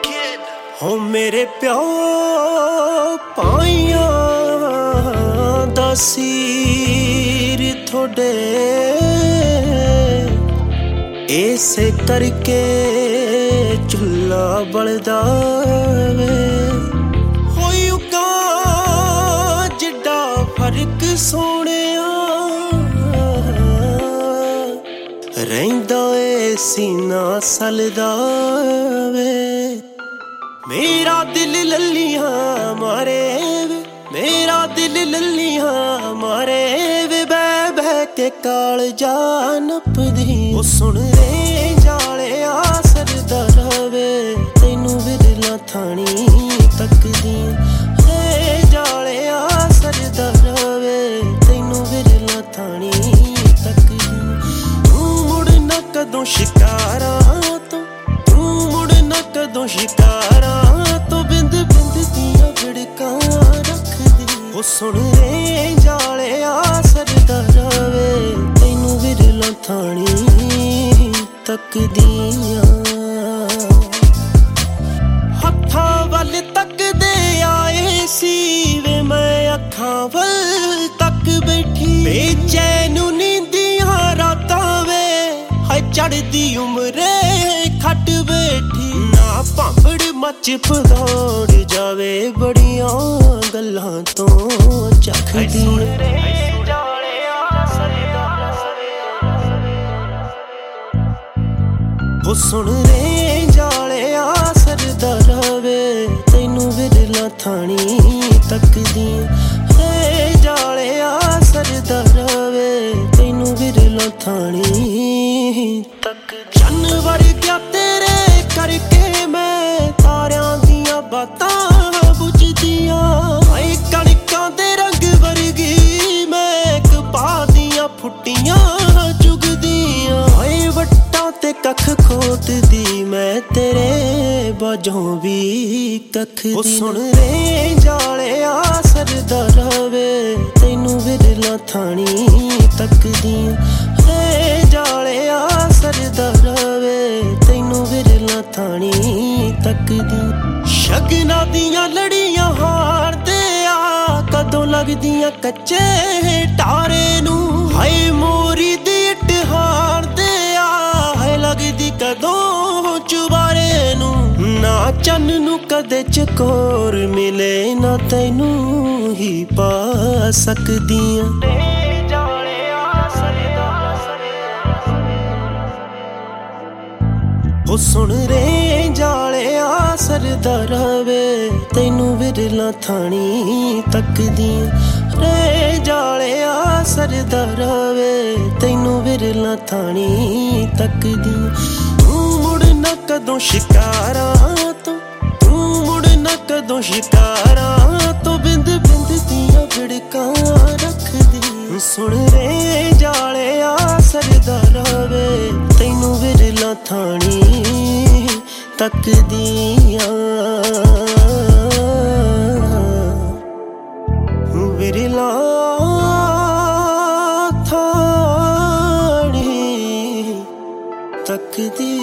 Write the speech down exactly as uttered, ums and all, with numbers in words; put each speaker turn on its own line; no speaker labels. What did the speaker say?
ਹੋ ਮੇਰੇ ਪਿਓ ਪਾਈਆਂ ਦਾ ਸੀਰ ਥੋੜੇ ਇਸੇ ਕਰਕੇ ਚੁੱਲਾ ਬਲਦਾ ਵੇ ਹੋਈ ਉਕਾ ਜਿੱਡਾ ਫਰਕ ਸੋਹਣਿਆ ਰਹਿੰਦਾ ਏ ਸੀਨਾ ਸਲਦਾ ਵੇ मेरा दिल लल्लियां मारे वे मेरा दिल लल्लियां मारे वे बह बह के काल जा नपदी ओ सुन रे जालिया सरदा रवे तैनू विरला थानी तकदी रे जालिया सरदा रवे तैनू विरला थानी तकदी तू मुड़ न कदों शिकारा तो तू मुड़ न कदों शिकारा सुन रे जालिया सरदा रवे तैनू विरला थानी तकदियां हत्थां वल तकदे आए सी वे मैं अखां वल तक बैठी बेचैन नींदियां रातां वे हाय चढ़दी उमरे खट बैठी ना भांबड़ मच भदौड़ जावे बड़ियां गल्लां तो चखदी हो सुन रे जालिया सरदा रवे तैनू विरला थानी तकदी रे जालिया सरदा रवे तैनू विरला थानी तक चन्न वर्ग्या तेरे करके मैं तारियां दियां बातां बुझदियां हाय कणकां दे रंग वर्गी मैं कपा दियां फुट्टियां चुगदियां हाय वट्टां ते कख खोटदी मैं तेरे बाजों भी कख दी ओ सुन रे जालिया सरदा रवे तैनू विरला थानी तकदी रे जालिया सरदा रवे तैनू विरला थानी तकदी शगना दियां लड़ियां हारदे आ कदों लगदियां कच्चे टारे नू हाय मोरी दी इट हारदे आ हाय लगदी कदों चुबारे नू ना चन्न नू कदे चकोर मिले ना तैनू ही पा सकदियां हो सुन रे जालिया सरदा रवे तैनू विरला थानी तकदियां रे जालिया सरदा रवे तैनू विरला थानी तकदियां तू मुड़ न कदों शिकारा तो तू मुड़ न कदों शिकारा तो बिंद बिंद दियां बिड़कां रखदी सुन रे जालिया सरदा रवे तैनू विरला थानी तकदियां विरला थानी तकदी।